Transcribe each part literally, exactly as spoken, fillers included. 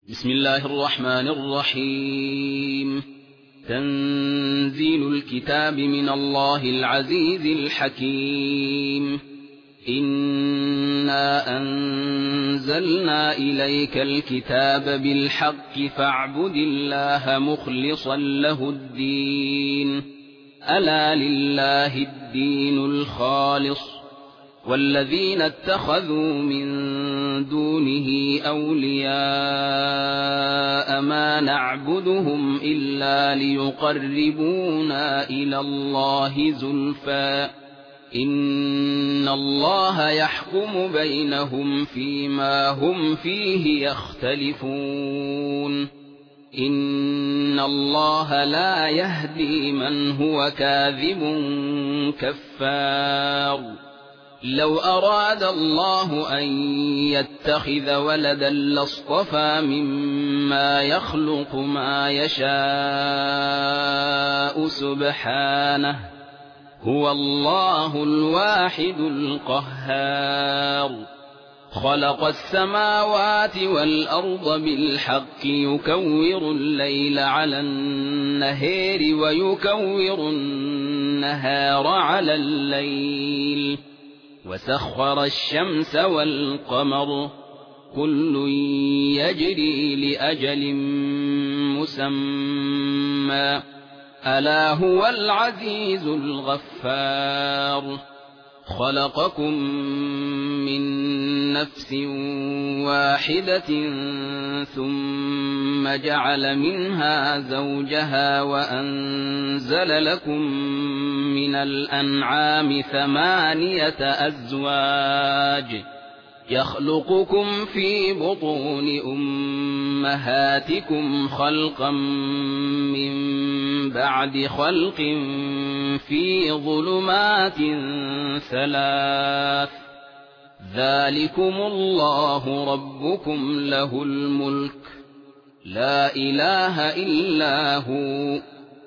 بسم الله الرحمن الرحيم. تنزيل الكتاب من الله العزيز الحكيم. إنا أنزلنا إليك الكتاب بالحق فاعبد الله مخلصا له الدين. ألا لله الدين الخالص، والذين اتخذوا من دونه أولياء ما نعبدهم إلا ليقربونا إلى الله زلفى إن الله يحكم بينهم فيما هم فيه يختلفون. إن الله لا يهدي من هو كاذب كفار. لو أراد الله أن يتخذ ولدا لاصطفى مما يخلق ما يشاء سبحانه، هو الله الواحد القهار. خلق السماوات والأرض بالحق يكور الليل على النهار ويكور النهار على الليل، وسخر الشمس والقمر كل يجري لأجل مسمى، ألا هو العزيز الغفار. خلقكم من نفس واحدة ثم جعل منها زوجها وأنزل لكم من الأنعام ثمانية أزواج يخلقكم في بطون أمهاتكم خلقا من بعد خلق في ظلمات ثلاث، ذلكم الله ربكم له الملك لا إله إلا هو،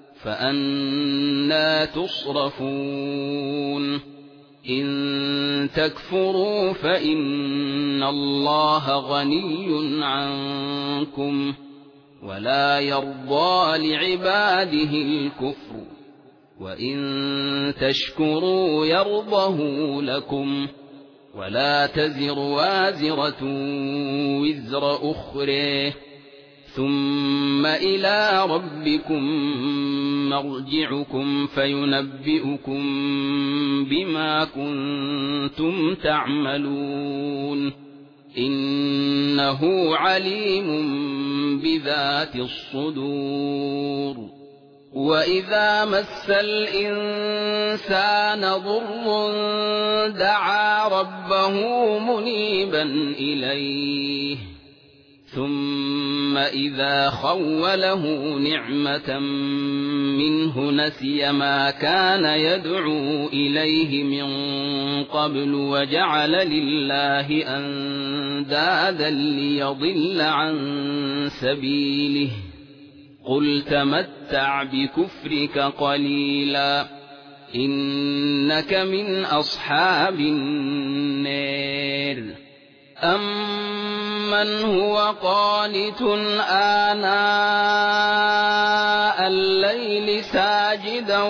فأنى تصرفون. إن تكفروا فإن الله غني عنكم ولا يرضى لعباده الكفر، وإن تشكروا يرضه لكم، ولا تزر وازرة وزر أخرى، ثم إلى ربكم مرجعكم فينبئكم بما كنتم تعملون. إنه عليم بذات الصدور. وإذا مس الإنسان ضر دعا ربه منيبا إليه، ثم إذا خوله نعمة منه نسي ما كان يدعو إليه من قبل وجعل لله أندادا ليضل عن سبيله. قل تمتع بكفرك قليلا إنك من أصحاب النار. أمن هو قانت آناء الليل ساجدا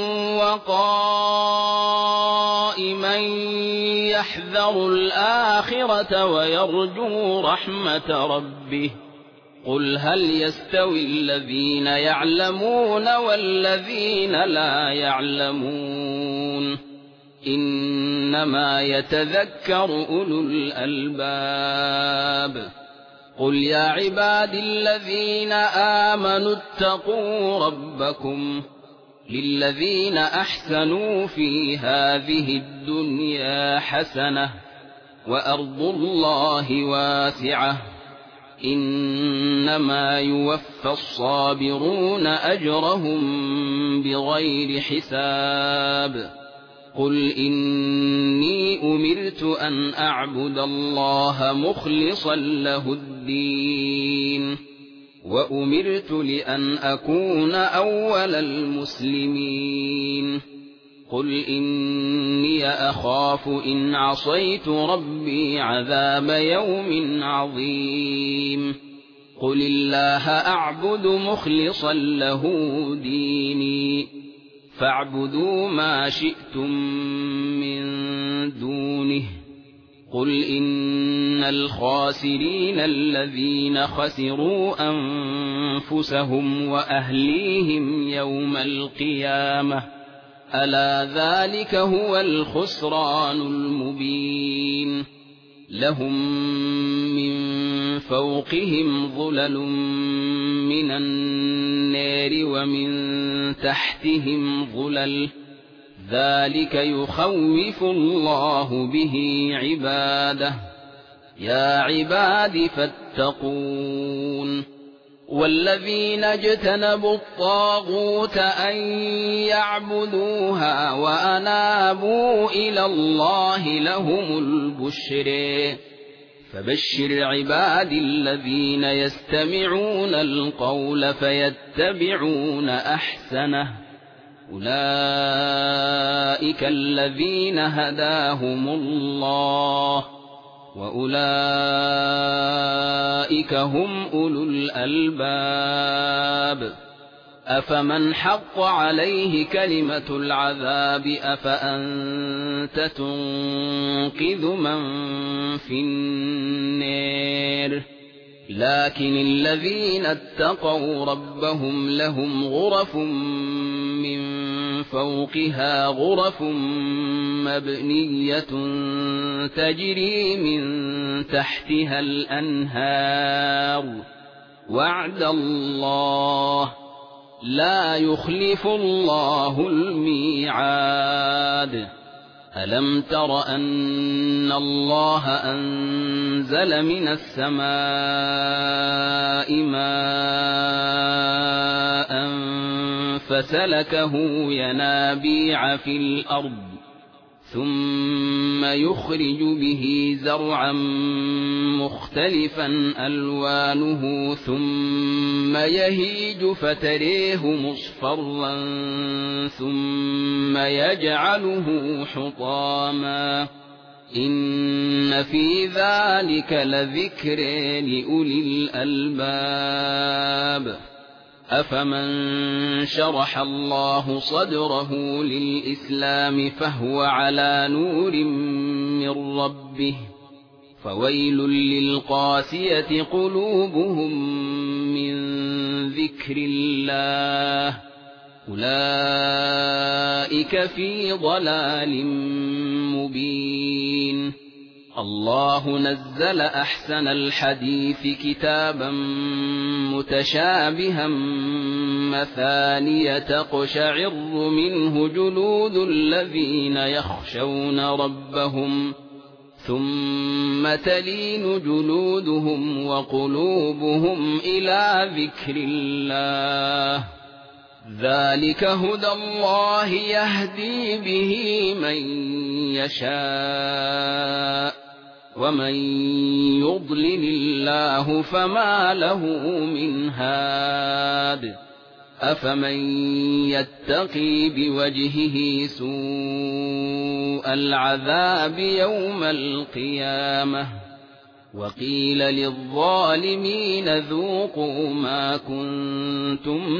وقائما يحذر الآخرة ويرجو رحمة ربه. قل هل يستوي الذين يعلمون والذين لا يعلمون؟ إنما يتذكر أولو الألباب. قل يا عباد الذين آمنوا اتقوا ربكم للذين أحسنوا في هذه الدنيا حسنة وأرض الله واسعة، إنما يوفى الصابرون أجرهم بغير حساب. قل إني أمرت أن أعبد الله مخلصا له الدين، وأمرت لأن أكون أول المسلمين. قل إني أخاف إن عصيت ربي عذاب يوم عظيم. قل الله أعبد مخلصا له ديني فاعبدوا ما شئتم من دونه قل إن الخاسرين الذين خسروا أنفسهم وأهليهم يوم القيامة ألا ذلك هو الخسران المبين لهم من فوقهم ظلل من النار ومن تحتهم ظلل ذلك يخوف الله به عباده يا عباد فاتقون والذين اجتنبوا الطاغوت أن يعبدوها وأنابوا إلى الله لهم البشر فبشر عباد الذين يستمعون القول فيتبعون أحسنه أولئك الذين هداهم الله وأولئك هم أولو الألباب أفمن حق عليه كلمة العذاب أفأنت تنقذ من في النار لكن الذين اتقوا ربهم لهم غرف من فوقها غرف مبنية تجري من تحتها الأنهار وعد الله لا يخلف الله الميعاد ألم تر أن الله أنزل من السماء ماء فسلكه ينابيع في الأرض ثم يخرج به زرعا مختلفا ألوانه ثم يهيج فتريه مصفرا ثم يجعله حطاما إن في ذلك لذكر لأولي الألباب أفمن شرح الله صدره للإسلام فهو على نور من ربه فويل للقاسية قلوبهم من ذكر الله أولئك في ضلال مبين الله نزل أحسن الحديث كتابا متشابها مثانية تقشعر منه جلود الذين يخشون ربهم ثم تلين جلودهم وقلوبهم إلى ذكر الله ذلك هدى الله يهدي به من يشاء ومن يضلل الله فما له من هاد أفمن يتقي بوجهه سوء العذاب يوم القيامة وقيل للظالمين ذوقوا ما كنتم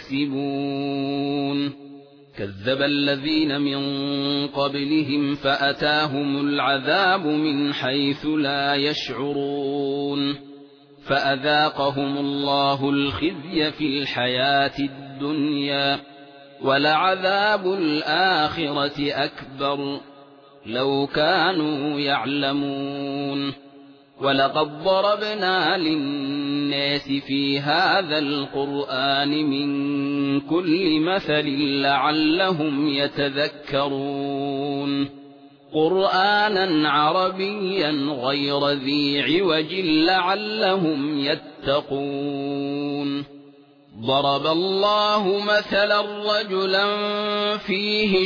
تكسبون كذب الذين من قبلهم فأتاهم العذاب من حيث لا يشعرون فأذاقهم الله الخزي في الحياة الدنيا ولعذاب الآخرة أكبر لو كانوا يعلمون ولقد ضربنا للناس في هذا القرآن من كل مثل لعلهم يتذكرون قرآنا عربيا غير ذي عوج لعلهم يتقون ضرب الله مثلا رجلا فيه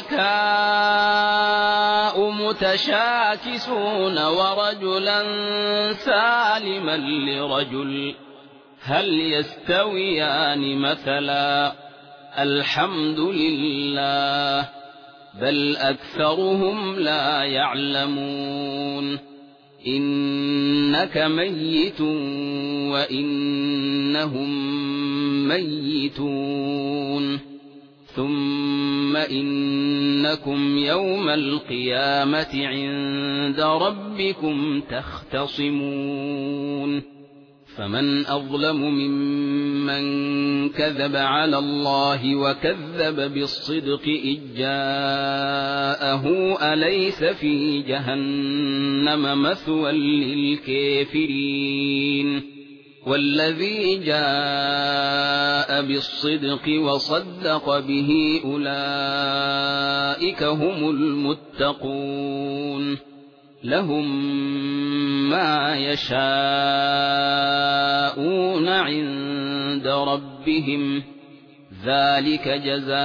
شركاء متشاكسون ورجلا سالما لرجل هل يستويان مثلا الحمد لله بل أكثرهم لا يعلمون إنك ميت وإنهم ميتون ثم إنكم يوم القيامة عند ربكم تختصمون فمن أظلم ممن كذب على الله وكذب بالصدق إذ جاءه أليس في جهنم مثوى للكافرين والذي جاء بالصدق وصدق به أولئك هم المتقون لهم ما يشاءون عند ربهم ذلك جزاء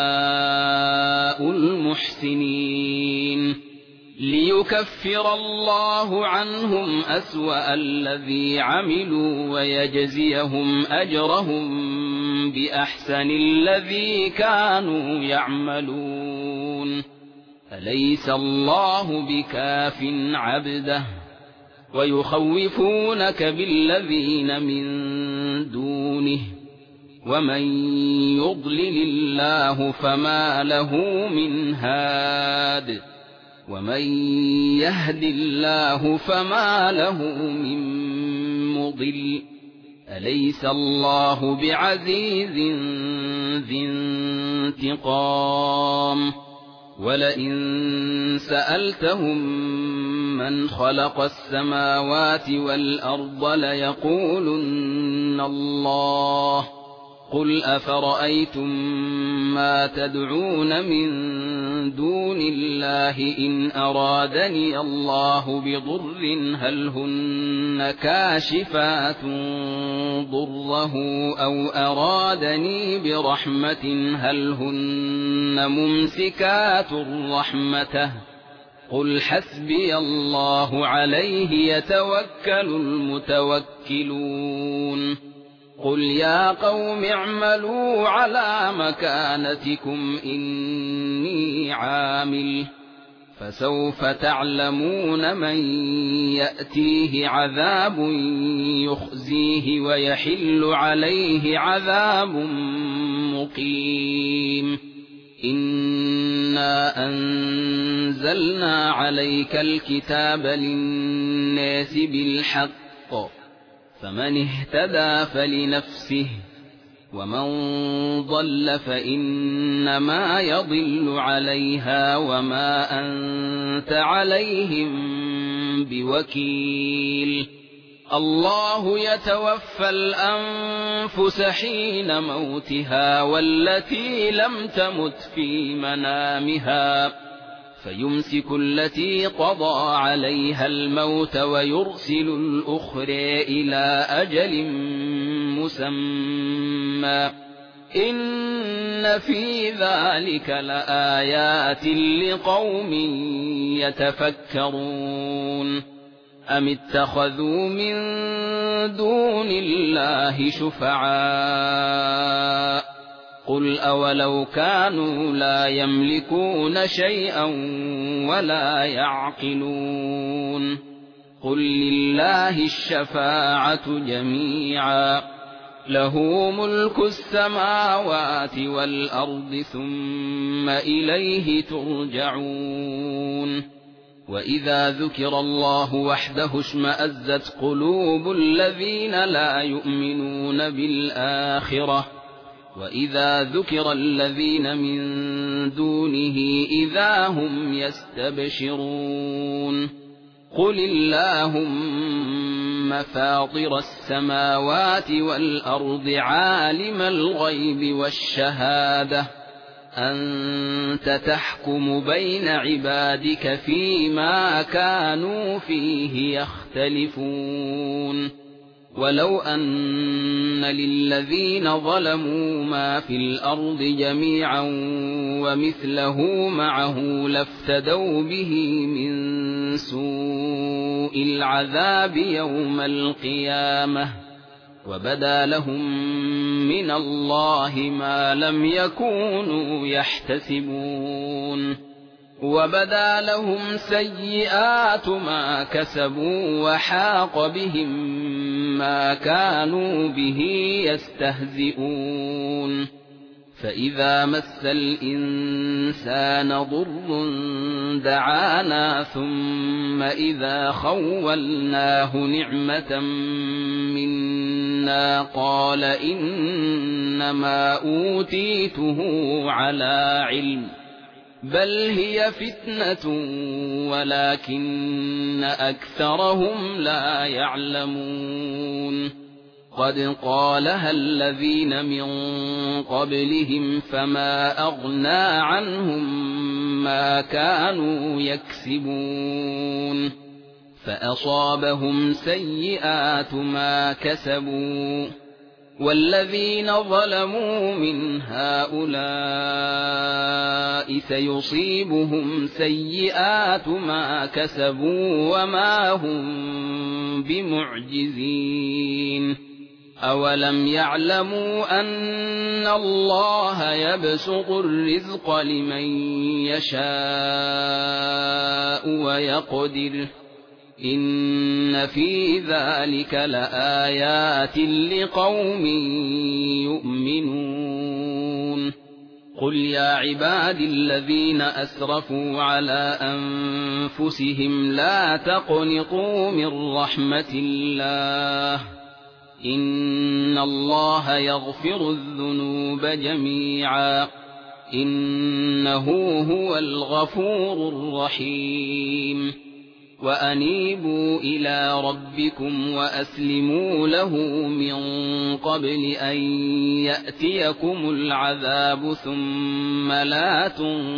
المحسنين ليكفر الله عنهم أسوأ الذي عملوا ويجزيهم أجرهم بأحسن الذي كانوا يعملون أليس الله بكاف عبده ويخوفونك بالذين من دونه ومن يضلل الله فما له من هاد ومن يهد الله فما له من مضل أليس الله بعزيز ذي انتقام ولئن سألتهم من خلق السماوات والأرض ليقولن الله قل أفرأيتم ما تدعون من دون الله إن أرادني الله بضر هل هن كاشفات ضره أو أرادني برحمة هل هن ممسكات رحمته قل حسبي الله عليه يتوكل المتوكلون قل يا قوم اعملوا على مكانتكم إني عامل فسوف تعلمون من يأتيه عذاب يخزيه ويحل عليه عذاب مقيم إنا أنزلنا عليك الكتاب للناس بالحق فمن اهتدى فلنفسه ومن ضل فإنما يضل عليها وما أنت عليهم بوكيل الله يتوفى الأنفس حين موتها والتي لم تمت في منامها فيمسك التي قضى عليها الموت ويرسل الأخرى إلى أجل مسمى إن في ذلك لآيات لقوم يتفكرون أم اتخذوا من دون الله شفعاء قل أولو كانوا لا يملكون شيئا ولا يعقلون قل لله الشفاعة جميعا له ملك السماوات والأرض ثم إليه ترجعون وإذا ذكر الله وحده اشمأزت قلوب الذين لا يؤمنون بالآخرة وإذا ذكر الذين من دونه إذا هم يستبشرون قل اللهم فاطر السماوات والأرض عالم الغيب والشهادة أنت تحكم بين عبادك فيما كانوا فيه يختلفون ولو أن للذين ظلموا ما في الأرض جميعا ومثله معه لافتدوا به من سوء العذاب يوم القيامة وبدا لهم من الله ما لم يكونوا يحتسبون وبدا لهم سيئات ما كسبوا وحاق بهم ما كانوا به يستهزئون فإذا مس الإنسان ضر دعانا ثم إذا خولناه نعمة منا قال إنما أوتيته على علم بل هي فتنة ولكن أكثرهم لا يعلمون قد قالها الذين من قبلهم فما أغنى عنهم ما كانوا يكسبون فأصابهم سيئات ما كسبوا والذين ظلموا من هؤلاء سيصيبهم سيئات ما كسبوا وما هم بمعجزين أولم يعلموا أن الله يبسط الرزق لمن يشاء ويقدر إن في ذلك لآيات لقوم يؤمنون قل يا عبادي الذين أسرفوا على أنفسهم لا تقنطوا من رحمة الله إن الله يغفر الذنوب جميعا إنه هو الغفور الرحيم وأنيبوا إلى ربكم وأسلموا له من قبل أن يأتيكم العذاب ثم لا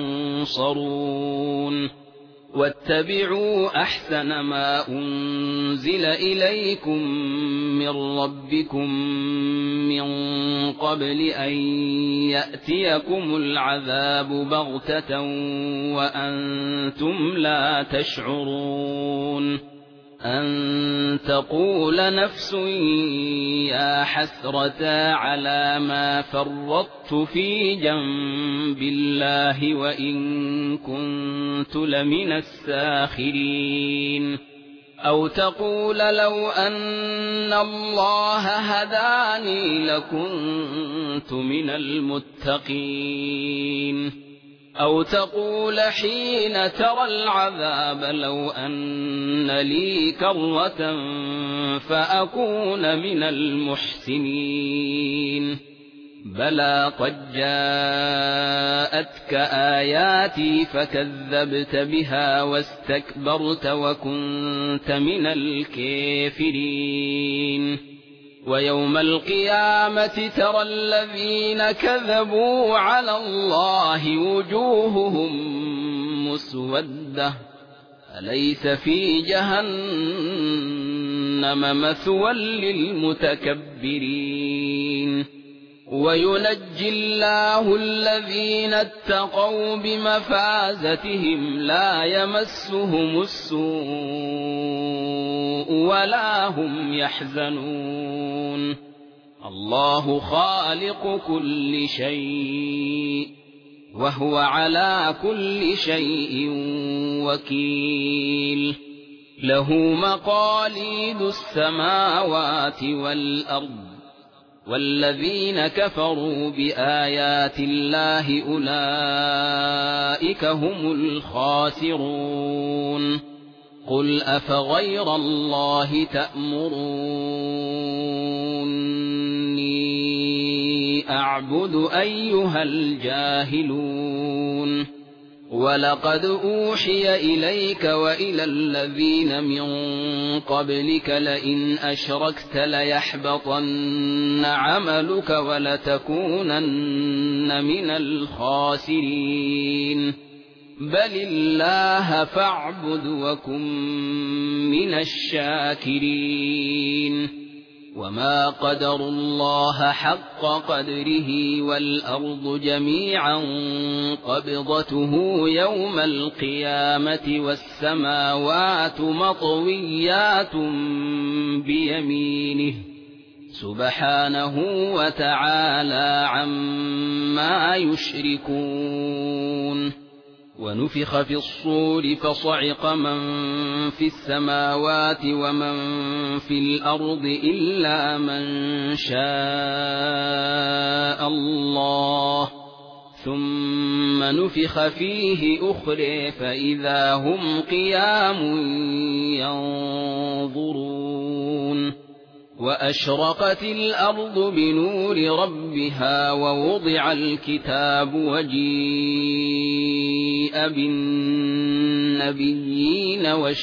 تنصرون واتبعوا أحسن ما أنزل إليكم من ربكم من قبل أن يأتيكم العذاب بغتة وأنتم لا تشعرون أن تقول نفس يا حسرتا على ما فرطت في جنب الله وإن كنت لمن الساخرين أو تقول لو أن الله هداني لكنت من المتقين أو تقول حين ترى العذاب لو أن لي كرة فأكون من المحسنين بلى قد جاءتك آياتي فكذبت بها واستكبرت وكنت من الكافرين ويوم القيامة ترى الذين كذبوا على الله وجوههم مسودة أليس في جهنم مثوى للمتكبرين وينجي الله الذين اتقوا بمفازتهم لا يمسهم السوء ولا هم يحزنون الله خالق كل شيء وهو على كل شيء وكيل له مقاليد السماوات والأرض والذين كفروا بآيات الله أولئك هم الخاسرون قل أفغير الله تأمروني أعبد أيها الجاهلون ولقد أوحي إليك وإلى الذين من قبلك لئن أشركت ليحبطن عملك ولتكونن من الخاسرين بل الله فاعبد وكن من الشاكرين وما قدروا الله حق قدره والأرض جميعا قبضته يوم القيامة والسماوات مطويات بيمينه سبحانه وتعالى عما يشركون ونفخ في الصور فصعق من في السماوات ومن في الأرض إلا من شاء الله ثم نفخ فيه أخرى فإذا هم قيام ينظرون وأشرقت الأرض بنور ربها ووضع الكتاب وجيء بالنبيين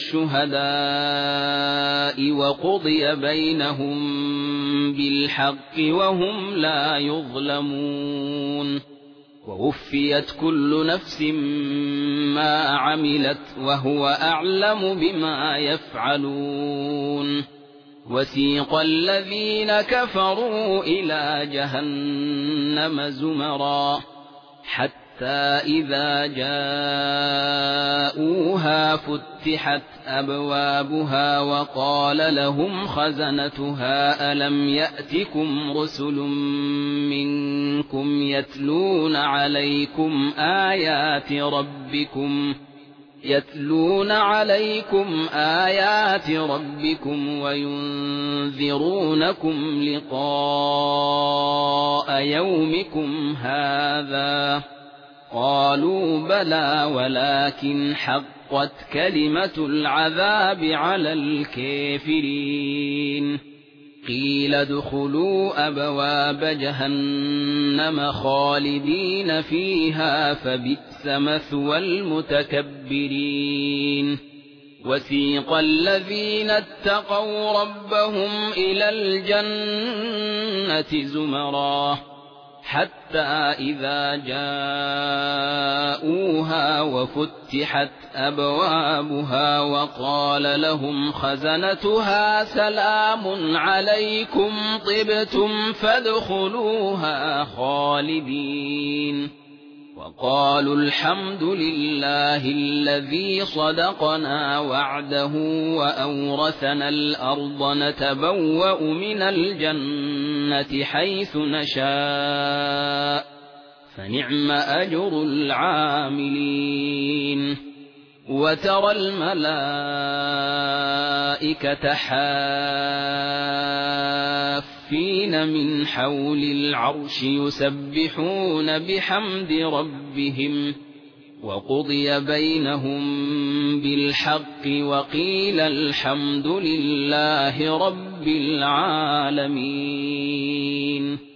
والشهداء وقضي بينهم بالحق وهم لا يظلمون ووفيت كل نفس ما عملت وهو أعلم بما يفعلون وسيق الذين كفروا إلى جهنم زمرا حتى إذا جاءوها فتحت أبوابها وقال لهم خزنتها ألم يأتكم رسل منكم يتلون عليكم آيات ربكم يتلون عليكم آيات ربكم وينذرونكم لقاء يومكم هذا قالوا بلى ولكن حقت كلمة العذاب على الكافرين قيل ادخلوا أبواب جهنم خالدين فيها فبئس مثوى المتكبرين وسيق الذين اتقوا ربهم إلى الجنة زمرا حتى إذا جاءوها وفتحت أبوابها وقال لهم خزنتها سلام عليكم طبتم فادخلوها خالدين وقالوا الحمد لله الذي صدقنا وعده وأورثنا الأرض نتبوأ من الجنة حيث نشاء فنعم أجر العاملين وترى الملائكة حافين من حول العرش يسبحون بحمد ربهم وقضي بينهم بالحق وقيل الحمد لله رب العالمين.